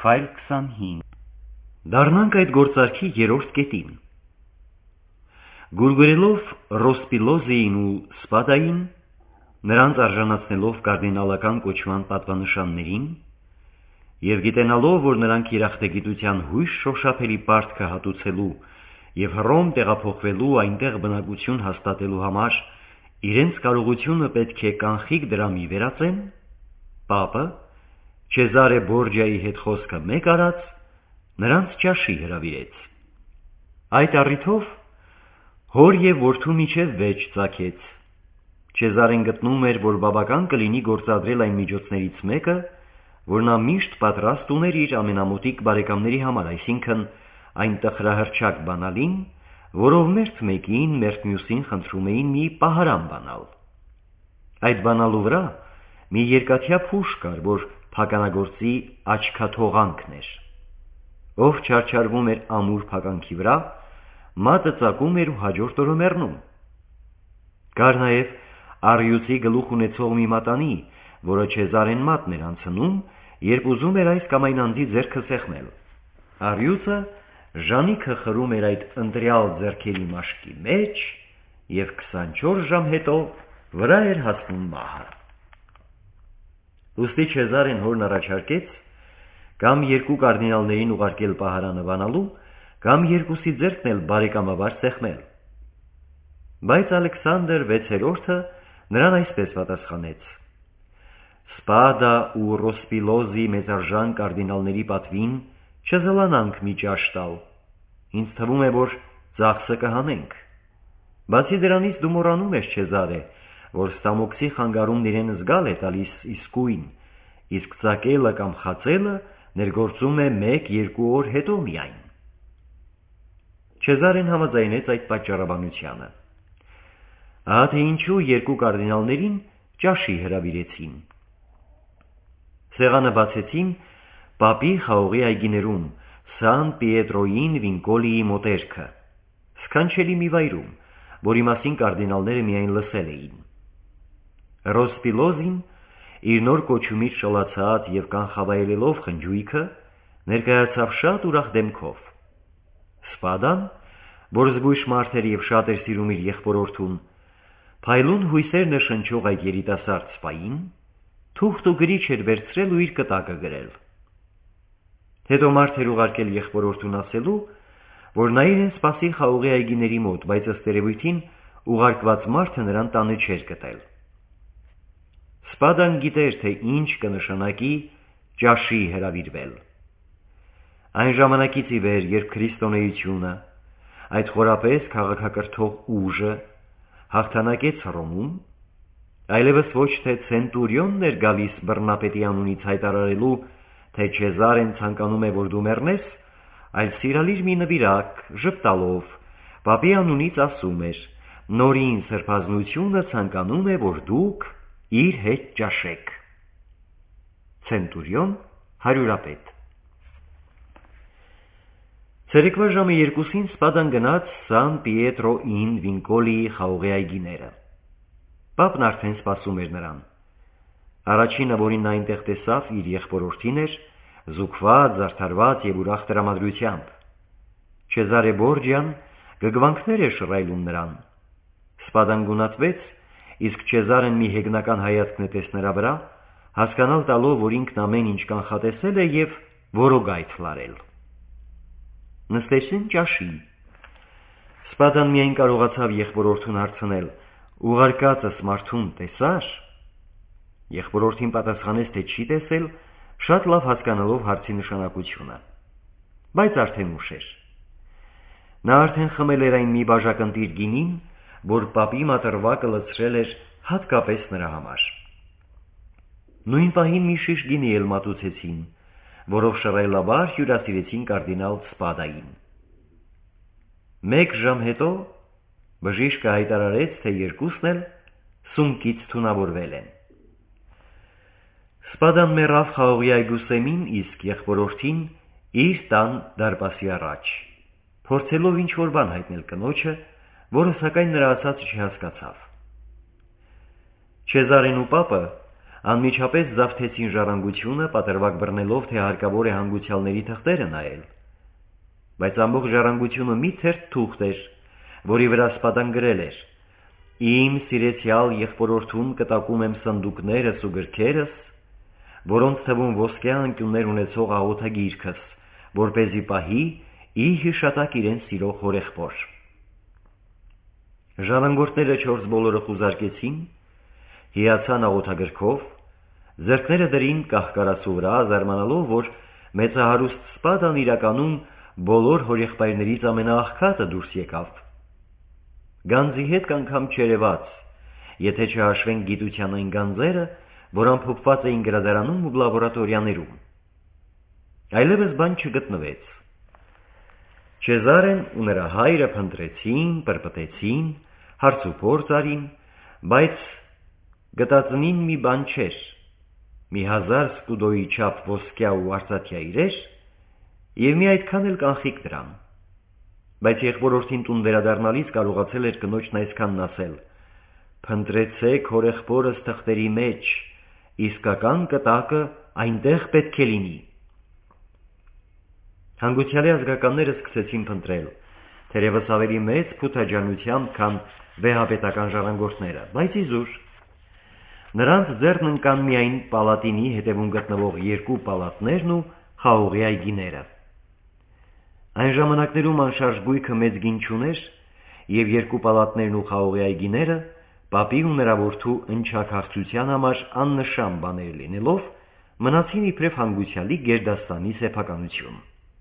Քայլ 25 Դառնանք այդ գործարքի երրորդ կետին։ Գուրգուրելով Ռոսպիլոզին ու Սպադային, նրանց արժանացնելով կարդինալական կոչման պատվանշաններին և գիտենալով, որ նրանք երախտագիտության հույս շոշափելի պարտքը հատուցելու և Հռոմ տեղափոխվելու այնտեղ բնակություն հաստատելու համար իրենց կարողությունը պետք է կանխիկ դրամի վերածեն, Պապը, Չեզարե Բորջիայի հետ խոսքը մեկ արած, նրանց ճաշի հրավիրեց։ Այդ առիթով հոր և որդու միջև վեճ ծագեց։ Չեզարեն գտնում էր, որ բավական կլինի գործադրել այն միջոցներից մեկը, որ նա միշտ պատրաստ ուներ իր ամենամոտիկ բարեկամների համար, այսինքն այն տխրահռչակ բանալին, որով մերթ մեկին, մերթ մյուսին խնդրում էին մի պահարան բանալ։ Այդ բանալու վրա մի երկաթյա փուշ կար, որ փականագործի աչքաթողանքն էր։ Ով չարչարվում էր ամուր փականքի վրա, մատը ծակում էր ու հաջորդ օրը մեռնում։ Կար նաև առյուծի գլուխ ունեցող մի մատանի, որը Չեզարեն մատն էր անցնում, երբ ուզում էր այս կամ այն անձի ձեռքը սեղմել։ Առյուծը ժանիքը խրում էր այդ ընտրյալ ձեռքերի մաշկի մեջ և 24 ժամ հետո վրա էր հասնում մահը։ Ուստի Չեզարեն հորն առաջարկեց կամ երկու կարդինալներին ուղարկել պահարանը բանալու, կամ երկուսի ձեռքն էլ բարեկամաբար սեղմել։ Բայց Ալեքսանդր վեցերորդը նրան այսպես պատասխանեց. Սպադա ու Ռոսպիլոզի մեծարժան կարդինալների պատվին չզլանանք մի ճաշ տալ, ինձ թվում է, որ ծախսը կհանենք։ Բացի դրանից դու մոռանում ես, Չեզարե, որ ստամոքսի խանգարումն իրեն զգալ է տալիս իսկույն, իսկ ծակելը կամ խածելը ներգործում է 1-2 օր հետո միայն։ Չեզարեն համաձայնեց այդ պատճառաբանությանը։ Ահա թե ինչու երկու կարդինալներին ճաշի հրավիրեցին։ Սեղանը բացեցին Պապի խաղողի այգիներում, Սան Պիետրոյին Վինկոլիի մոտերքը, սքանչելի մի վայրում, որի մասին կարդինալները միայն լսել էին։ Ռոսպիլոզին իր նոր կոչումից շլացած և կանխավայելելով խնջույքը, ներկայացավ շատ ուրախ դեմքով։ Սպադան, որ զգույշ մարդ էր և շատ էր սիրում իր եղբորորդուն, փայլուն հույսեր նշնչող այդ երիտասարդ սպային, թուղթ ու գրիչ էր վերցրել ու իր կտակը գրել։ Հետո մարդ էր ուղարկել եղբորորդուն ասելու, որ նա իրեն սպասի խաղողի այգիների մոտ, բայց ըստ երևույթին ուղարկված մարդը նրան տանը չէր գտել։ Սպադան գիտեր, թե ինչ կնշանակի ճաշի հրավիրվել։ Այն ժամանակից ի վեր, երբ քրիստոնեությունը, այդ խորապես քաղաքակրթող ուժը հաղթանակեց Հռոմում, այլևս ոչ թե ցենտուրիոնն էր գալիս բռնապետի անունից հայտարարելու, թե Չեզարեն ցանկանում է, որ դու մեռնես, այլ սիրալիր մի նվիրակ, ժպտալով, Պապի անունից ասում էր. նորին սրբազնությունը ցանկանում է, որ դուք իր հետ ճաշեք։ Ցենտուրիոն, հարյուրապետ։ Ցերեկվա ժամը 2-ին Սպադան գնաց Սան Պիետրո ին Վինկոլիի խաղողի այգիները։ Պապն արդեն սպասում էր նրան։ Առաջինը, որին նա այնտեղ տեսավ, իր եղբորորդին էր, զուգված, զարդարված և ուրախ տրամադրությամբ։ Չեզարե Բորջիան գգվանքներ էր շռայլում նրան։ Սպադան գունատվեց, իսկ Չեզարեն մի հեգնական հայացք նետեց նրա վրա, հասկանալ տալով, որ ինքն ամեն ինչ կանխատեսել է և որոգայթ լարել։ Նստեցին ճաշի։ Սպադան միայն կարողացավ եղբորորդուն հարցնել. ուղարկածս մարդուն տեսա՞ր։ Եղբորորդին պատասխանեց, թե չի տեսել, շատ լավ հասկանալով հարցի նշանակությունը։ Բայց արդեն ուշ էր։ Նա արդեն խմել էր այն մի բաժակընտիր գինին, որ Պապի մատռվակը լցրել էր հատկապես նրա համար։ Նույն պահին մի շիշ գինի էլ մատուցեցին, որով շռայլաբար հյուրասիրեցին կարդինալ Սպադային։ 1 ժամ հետո բժիշկը հայտարարեց, թե երկուսն էլ սունկից թունավորվել են։ Սպադան մեռավ խաղողի այգու սեմին, իսկ եղբորորդին իր տան դարպասի առաջ, փորձելով ինչ-որ բան հայտնել կնոջը, որը սակայն նրա ասածը չհասկացավ։ Չեզարեն ու Պապը անմիջապես զավթեցին ժառանգությունը, պատրվակ բռնելով, թե հարկավոր է հանգուցյալների թղթերը նայել։ Բայց ամբողջ ժառանգությունը մի թերթ թուղթ էր, որի վրա Սպադան գրել էր. «Իմ սիրեցյալ եղբորորդուն կտակում եմ սնդուկներս ու գրքերս, որոնց թվում ոսկե անկյուններ ունեցող աղոթագիրքս, որպեսզի պահի ի հիշատակ իրեն սիրող հորեղբոր»։ Ժառանգորդները 4 բոլորը խուզարկեցին, հիացան աղոթագրքով, ձեռքները դրին կահկարասու վրա, զարմանալով, որ մեծահարուստ Սպադան իրականում բոլոր հորեղբայրներից ամենաաղքատը դուրս եկավ։ Գանձի հետ կանգամ չերևաց, եթե չհաշվեն գիտության այն գանձերը, որ ամփոփված էին գրադարանում ու լաբորատորիաներում։ Այլևս բան չգտնվեց։ Չեզարեն ու նրա հայրը փնտրեցին, պրպտեցին, հարցուփորձ արին, բայց գտածնին մի բան չէր, մի 1000 սկուդոյի չափ ոսկյա ու արծաթյա իրեր, և մի այդքան էլ կանխիկ դրամ։ Բայց եղբորորդին տուն վերադառնալիս կարողացել էր կնոջն այսքանն ասել. «Փնտրեցեք հորեղբորս թղթերի մեջ, իսկական կտակը այնտեղ պետք է լինի»։ Հանգուցյալի ազգականները սկսեցին փնտրել, թերևս ավելի մեծ փութաջանությամբ, քան վեհապետական ժառանգորդները, բայց իզուր։ Նրանց ձեռն ընկան միայն պալատինի հետևում գտնվող 2 պալատներն ու խաղողի այգիները։ Այն ժամանակներում անշարժ գույքը մեծ գին չուներ, և 2 պալատներն ու խաղողի այգիները պապի ու նրա որդու ընչաքաղցության համար աննշան բաներ լինելով, մնացին իբրև հանգուցյալի գերդաստանի սեփականություն։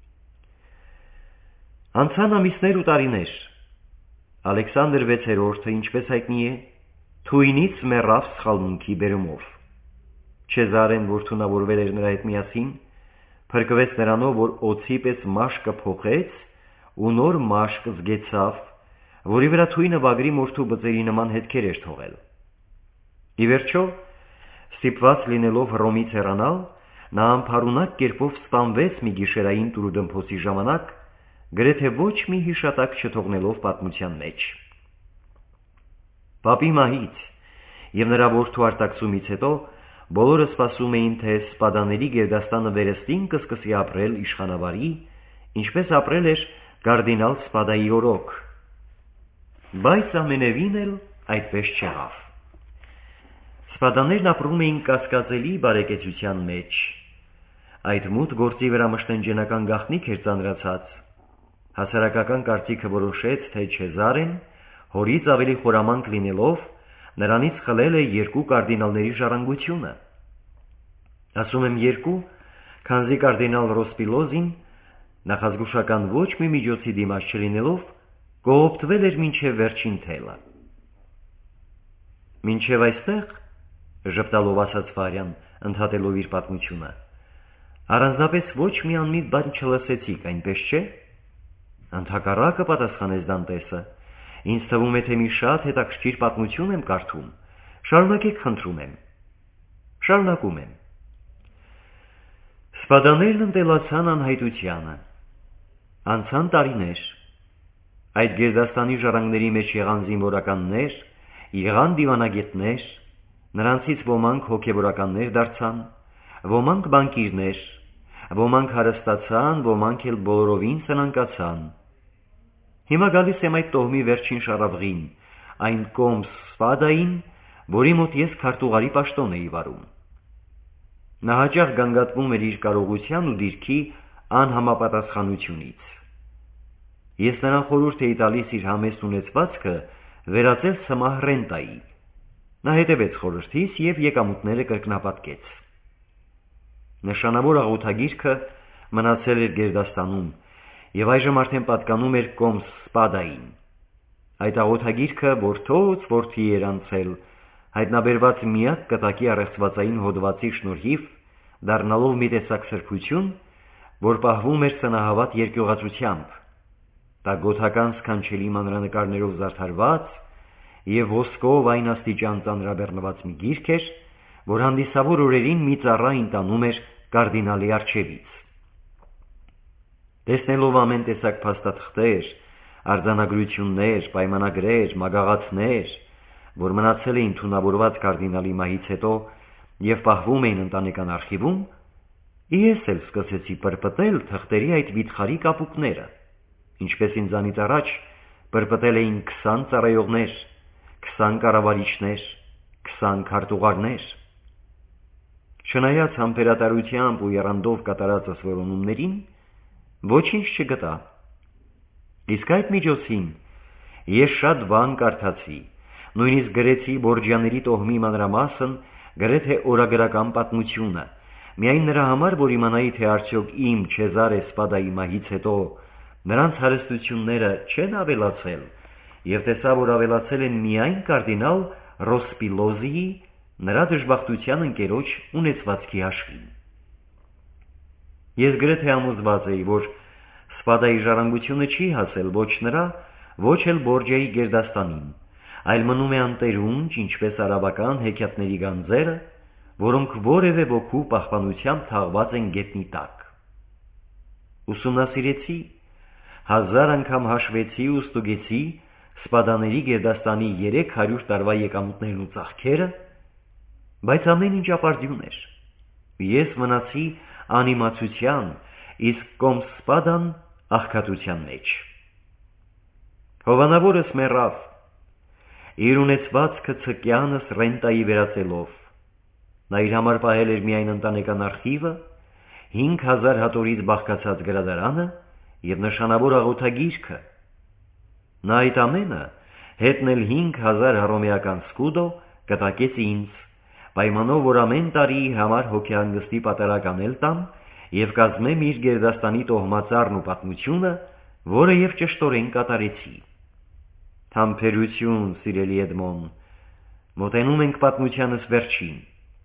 Անցան ամիսներ ու տարիներ։ Ալեքսանդր 6-րդը, ինչպես հայտնի է, թույնից մեռավ սխալմունքի բերումով։ Չեզարեն, որ թունավորվել էր նրա հետ միասին, փրկվեց նրանով, որ օձի պես մաշկը փոխեց ու նոր մաշկ զգեցավ, որի վրա թույնը վագրի մորթու բծերի նման հետքեր էր թողել։ Ի վերջո, ստիպված լինելով Հռոմից հեռանալ, նա անփառունակ կերպով սպանվեց մի գիշերային տուրուդմփոսի ժամանակ, գրեթե ոչ մի հիշատակ չթողնելով պատմության մեջ։ Պապի մահից և նրա որդու արտաքսումից հետո բոլորը սպասում էին, թե Սպադաների գերդաստանը վերստին կսկսի ապրել իշխանավարի, ինչպես ապրել էր կարդինալ Սպադայի օրոք։ Բայց ամենևին էլ այդպես չեղավ։ Սպադաներն ապրում էին կասկածելի բարեկեցության մեջ։ Այդ մութ գործի վրա մշտնջենական գաղտնիք էր ծանրացած։ Հասարակական կարծիքը որոշեց, թե Չեզարեն, հորից ավելի խորամանկ լինելով, նրանից խլել է 2 կարդինալների ժառանգությունը։ Ասում եմ 2, քանզի կարդինալ Ռոսպիլոզին, նախազգուշական ոչ մի միջոցի դիմաց չլինելով, կողոպտվել էր մինչև վերջին թելը։ «Մինչև այստեղ», ժպտալով ասաց Վարյան, ընդհատելով իր պատմությունը, «առանձնապես ոչ մի անմիտ բան չլսեցիք, այնպես չէ»։ «Ընդհակառակը», պատասխանեց Դանտեսը, «ինձ թվում է, թե մի շատ հետաքրքիր պատմություն եմ կարդում։ Շարունակեք, խնդրում եմ»։ «Շարունակում եմ»։ Սպադաներն ընտելացան անհայտությանը։ Անցան տարիներ։ Այդ գերդաստանի ժառանգների մեջ եղան զինվորականներ, եղան դիվանագետներ, նրանցից ոմանք հոգևորականներ դարձան, ոմանք բանկիրներ, ոմանք հարստացան, ոմանք էլ բոլորովին սնանկացան։ Հիմա գալիս եմ այդ տոհմի վերջին շառավղին, այն կոմս Սպադային, որի մոտ ես քարտուղարի պաշտոն էի վարում։ Նա հաճախ գանգատվում էր իր կարողության ու դիրքի անհամապատասխանությունից։ Ես նրան խորհուրդ էի տալիս իր համեստ ունեցվածքը վերածել սմահ ռենտայի։ Նա հետևեց խորհրդիս և եկամուտները կրկնապատկեց։ Նշանավոր աղոթագիրքը մնացել էր գերդաստանում և այժմ արդեն պատկանում էր կոմս Սպադային։ Այդ աղոթագիրքը որդոց որդի էր անցել, հայտնաբերված միակ կտակի առեղծվածային հոդվածի շնորհիվ, դառնալով մի տեսակ սրբություն, որ պահվում էր սնահավատ երկյուղածությամբ, տագոթական սքանչելի մանրանկարներով զարդարված և ոսկով այն աստիճան ծանրաբեռնված մի գիրք էր, որ հանդիսավոր օրերին մի ծառա ընտանում էր կարդինալի առջևից։ Տեսնելով ամեն տեսակ փաստաթղթեր, արձանագրություններ, պայմանագրեր, մագաղաթներ, որ մնացել էին թունավորված կարդինալի մահից հետո, և պահվում էին ընտանեկան արխիվում, ես էլ սկսեցի պրպտել թղթերի այդ վիթխարի կապուկները, ինչպես ինձանից առաջ պրպտել էին 20 ծառայողներ, 20 կառավարիչներ, 20 քարտուղարներ։ Չնայած համբերատարությամբ ու եռանդով կատարածս որոնումներին, ոչինչ չգտա։ Իսկ այդ միջոցին ես շատ բան կարդացի, նույնիսկ գրեցի Բորջյանների տոհմի մանրամասն, գրեթե օրագրական պատմությունը, միայն նրա համար, որ իմանայի, թե արդյոք իմ Չեզարե Սպադայի մահից հետո նրանց հարստությունները չեն ավելացել, և տեսա, որ ավելացել են միայն կարդինալ Ռոսպիլոզիի, նրա դժբախտության ընկերոջ ունեցվածքի հաշվին։ Ես գրեթե համոզված էի, որ Սպադայի ժառանգությունը չի հասել ոչ նրա, ոչ էլ Բորջայի գերդաստանին, այլ մնում է անտերունջ, ինչպես արաբական հեքիաթների գանձերը, որոնք որևէ ոգու պահպանությամբ թաղված են գետնի տակ։ Ուսումնասիրեցի, 1000 անգամ հաշվեցի ու ստուգեցի Սպադաների գերդաստանի 300 տարվա եկամուտներն ու ծախքերը, բայց ամեն ինչ ապարդյուն էր։ Ես մնացի անիմացության, իսկ Կոմսպադան աղքատության մեջ։ Հովանավորս մեռավ, իր ունեցվածքը ցկյանս ռենտայի վերածելով։ Նա իր համար պահել էր միայն ընտանեկան արխիվը, 5000 հատորից բաղկացած գրադարանը և նշանավոր աղոթագիրքը։ Նա այդ ամենը, հետն էլ 5000 հռոմեական սկուդո, կտակեց ինձ, պայմանով, որ ամեն տարի համար հոգեհանգստի պատարագանել տամ և կազմեմ իր գերդաստանի տոհմածառն ու պատմությունը, որը և ճշտորեն կատարեցի։ Համբերություն, սիրելի Էդմոն, մոտենում ենք պատմությանս վերջին։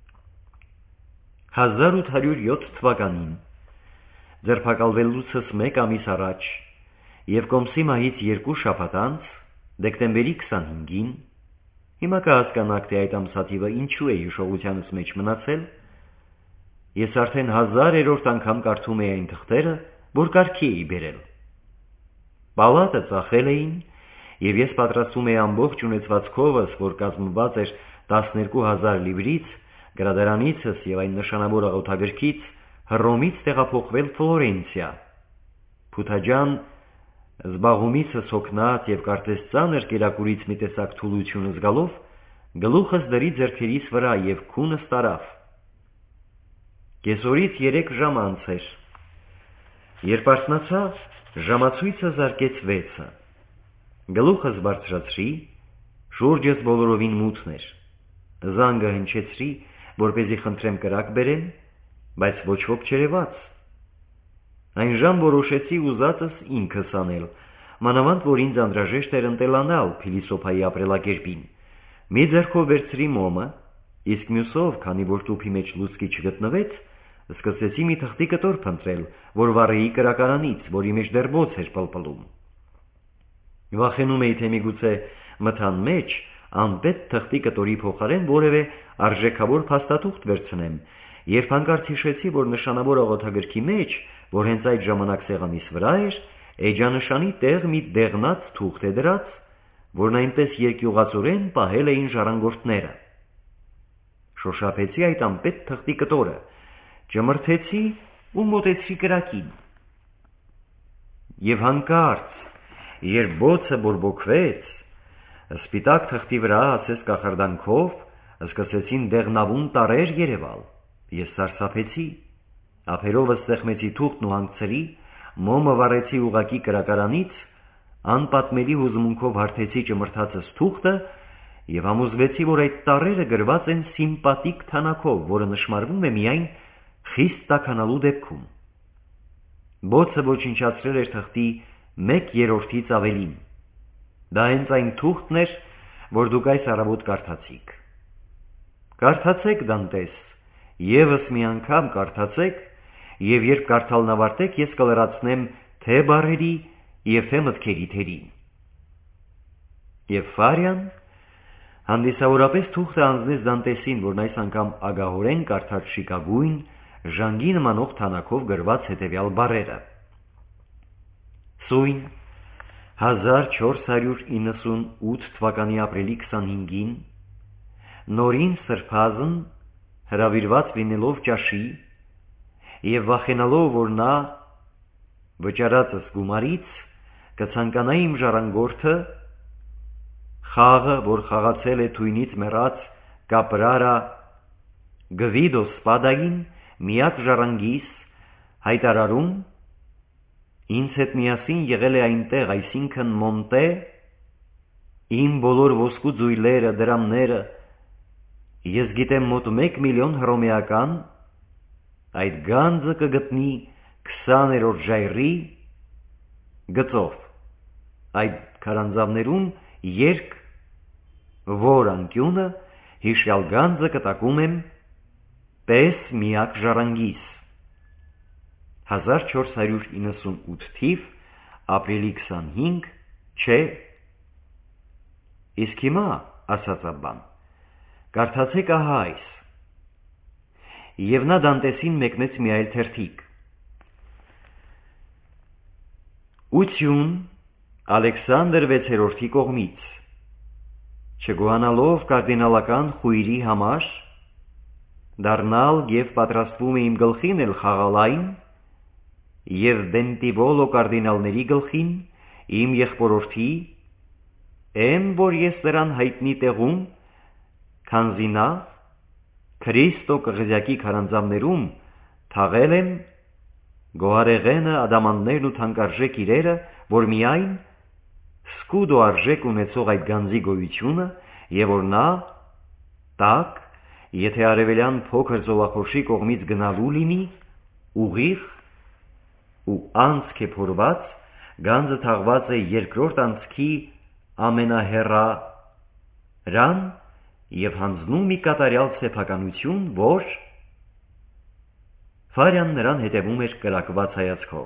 1807 թվականին, ձերբակալվելուցս 1 ամիս առաջ և Կոմսի մահից 2 շաբաթ անց, դեկտեմբերի 25-ին, հիմա կհասկանաք, թե այդ ամսաթիվը ինչու է հիշողությանս մեջ մնացել, ես արդեն 1000-րդ անգամ կարդում էի այն թղթերը, որ կարգի էի բերել։ Պալատը ծախել էին, և ես պատրաստում էի ամբողջ ունեցվածքովս, որ կազմված էր 12000 լիվրից, գրադարանիցս և այն նշանավոր աղոթագրքից, Հռոմից տեղափոխվել Ֆլորենցիա։ Փութաջան զբաղումիցս հոգնած և կարծես ծանր կերակուրից մի տեսակ թուլություն զգալով, գլուխս դրի ձեռքերիս վրա և քունս տարավ։ Կեսօրից 3 ժամ անց էր։ Երբ արթնացա, ժամացույցը զարկեց 6-ը։ Գլուխս բարձրացրի, շուրջս բոլորովին մութն էր։ Զանգը հնչեցրի, որպեսզի խնդրեմ կրակ բերեն, բայց ոչ ոք չերևաց։ Այն ժամ որոշեցի ուզածս ինքս անել, մանավանդ որ ինձ անհրաժեշտ էր ընտելանալ փիլիսոփայի ապրելակերպին։ Մի ձեռքով վերցրի մոմը, իսկ մյուսով, քանի որ տուփի մեջ լուցկի չգտնվեց, սկսեցի մի թղթի կտոր փնտրել, որ վառեի կրակարանից, որի մեջ դեռ բոց էր պլպլում։ Վախենում էի, թե միգուցե մթան մեջ անպետք թղթի կտորի փոխարեն որևէ արժեքավոր փաստաթուղթ վերցնեմ, երբ հանկարծ հիշեցի, որ նշանավոր աղոթագրքի մեջ, որ հենց այդ ժամանակ սեղանիս վրա էր, էջանշանի տեղ մի դեղնած թուղթ է դրած, որն այնպես երկյուղածորեն պահել էին ժառանգորդները։ Շոշափեցի այդ անպետք թղթի կտորը, ճմրթեցի ու մոտեցրի կրակին։ Եվ հանկարծ, երբ բոցը բորբոքվեց, սպիտակ թղթի վրա ասես կախարդանքով սկսեցին դեղնավուն տարրեր երևալ։ Ես սարսափեցի, ափերովս սեղմեցի թուղթն ու հանգցրի, մոմը վառեցի ուղղակի կրակարանից, անպատմելի հուզմունքով հարթեցի ճմրթածս թուղթը և համոզվեցի, որ այդ տառերը գրված են սիմպատիկ թանակով, որը նշմարվում է միայն խիստ տաքանալու դեպքում։ Բոցը ոչնչացրել էր թղթի 1/3-ից ավելին։ Դա հենց այն թուղթն էր, որ դուք այս առավոտ կարդացիք։ Կարդացեք, Դանտես, ևս մի անգամ կարդացեք, և երբ կարդալն ավարտեք, ես կլրացնեմ թե բառերի և թե մտքերի թերին։ Եվ Ֆարյան հանդիսավորապես թուղթը անձնեց Դանտեսին, որն այս անգամ ագահորեն կարդաց շիկագույն, ժանգի նմանող թանակով գրված հետևյալ բառերը. Սույն 1498 թվականի ապրիլի 25-ին, նորին սրբազն հրավիրված լինելով ճաշի և վախենալով, որ նա վճարածս գումարից կցանկանա իմ ժառանգորդը, խաղը, որ խաղացել է թույնից մեռած կապրարա Գվիդո Սպադային, միակ ժառանգիս, հայտարարում, ինձ հետ միասին եղել է այնտեղ, այսինքն Մոնտե, իմ բոլոր ոսկու ձույլերը, դրամները, ես գիտեմ մոտ 1 միլիոն հռոմեական, այդ գանձը կգտնի 20-րդ ժայռի գծով, այդ քարանձավներում երկ, որ անկյունը հիշյալ գանձը կտակում եմ պես միակ ժառանգիս, 1498 թիվ, ապրիլի 25, չէ, իսկ հիմա, ասաց Աբբան, կարդացեք ահա այս, և նա Դանտեսին մեկնեց մի այլ թերթիկ, ություն Ալեքսանդր վեցերորդի կողմից, չգոհանալով կարդինալական խույրի համար, դառնալ և պատրաստվում է իմ գլխին էլ խաղալ այն, և Բենտիվոլո կարդինալների գլխին, իմ եղբորորդի, եմ, որ ես նրան հայտնի տեղում, քանզի նա Քրիստո կղզյակի քարանձավներում թաղել եմ գոհարեղենը, ադամաններն ու թանկարժեք իրերը, որ միայն սկուդո արժեք ունեցող այդ գանձի գոյությունը, և որ նա տակ, եթե արևելյան փոքր ծովախորշի կողմից գնալու լինի, ուղիղ ու անցք է փորված, գանձը թաղված է երկրորդ անցքի ամենահեռարան և հանձնում մի կատարյալ սեփականություն, որ Ֆարյան նրան հետևում էր կրակված հայացքով։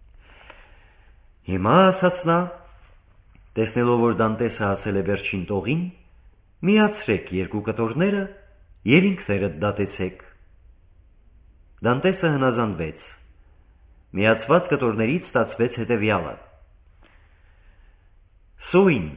Հիմա, ասաց նա, տեսնելով, որ Դանտեսը հասել է վերջին տողին, միացրեք երկու կտորները և ինքներդ դատեցեք։ Դանտեսը հնազանդվեց։ Միացված կտորներից ստացվեց հետևյալը. Սույն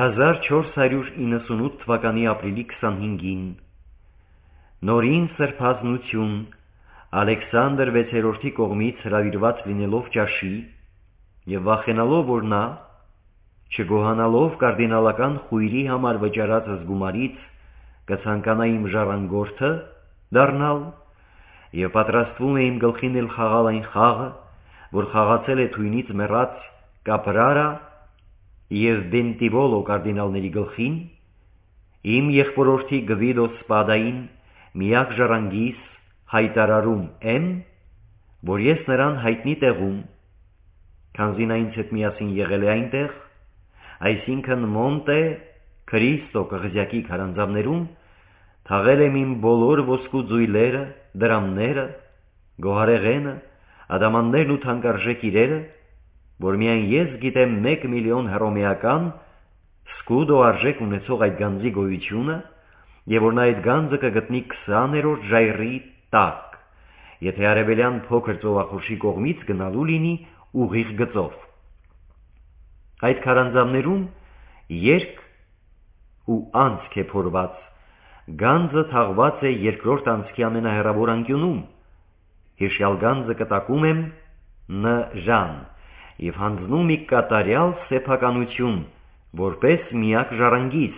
1498 թվականի ապրիլի 25-ին նորին սրբազնություն Ալեքսանդր վեցերորդի կողմից հրավիրված լինելով ճաշի և վախենալով, որ նա, չգոհանալով կարդինալական խույրի համար վճարածս գումարից կցանկանա իմ ժառանգորդը դառնալ և պատրաստվում է իմ գլխին էլ խաղալ այն խաղը, որ խաղացել է թույնից մեռած կապրարա և Բենտիվոլո կարդինալների գլխին, իմ եղբորորդի Գվիդո Սպադային միակ ժառանգիս հայտարարում եմ, որ ես նրան հայտնի տեղում, քանզի նա ինձ հետ միասին եղել է այնտեղ, այսինքն Մոնտե Քրիստո կղզյակի քարանձավներում, թաղել եմ իմ բոլոր ոսկու ձույլերը, դրամները, գոհարեղենը, ադամաններն ու թանկարժեք իրերը, որ միայն ես գիտեմ 1 միլիոն հռոմեական սկուդո արժեք ունեցող այդ գանձի գոյությունը, և որ նա այդ գանձը կգտնի 20-րդ ժայռի տակ, եթե արևելյան փոքր ծովախորշի կողմից գնալու լինի ուղիղ գծով։ Այդ քարանձավներում երկ ու անցք է փորված, գանձը թաղված է երկրորդ անցքի ամենահեռավոր անկյունում, հիշյալ գանձը կտակում եմ Ն ժան և հանձնում մի կատարյալ սեփականություն, որպես միակ ժառանգիս,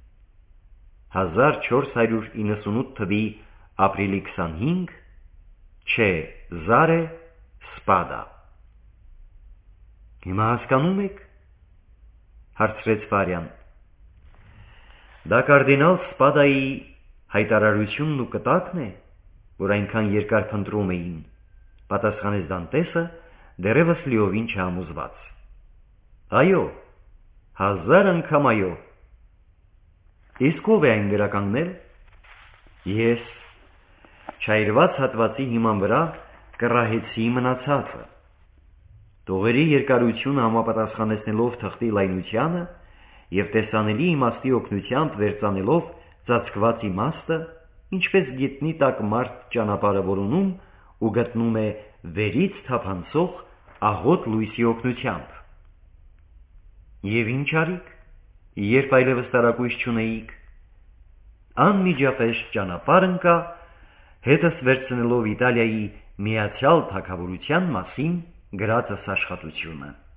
1498 թվի ապրիլի 25, չէ, Զարե Սպադա։ Հիմա հասկանում եք, հարցրեց Ֆարյան։ Դա կարդինալ Սպադայի հայտարարությունն ու կտակն է, որ այնքան երկար փնտրում էին, պատասխանեց Դանտեսը, դեռևս լիովին չհամոզված։ Այո, 1000 անգամ այո։ Իսկ ով է այն գրականգնել։ Ես չայրված հատվածի հիման վրա կռահեցի մնացածը։ Տողերի երկարությունը համապատասխանեցնելով թղթի լայնությանը և տեսանելի իմաստի օգնությամբ վերծանելով ծածկված իմաստը, ինչպես գետնի տակ մարդ ճանապարհը որոնում ու գտնում է վերից թափանցող աղոտ լույսի օգնությամբ։ Եվ ինչ արիք, երբ այլևս տարակույս չունեիք, անմիջապես ճանապարհ ընկա հետս վերցնելով Իտալիայի միացյալ թագավորության մասին գրածս աշխատությունը։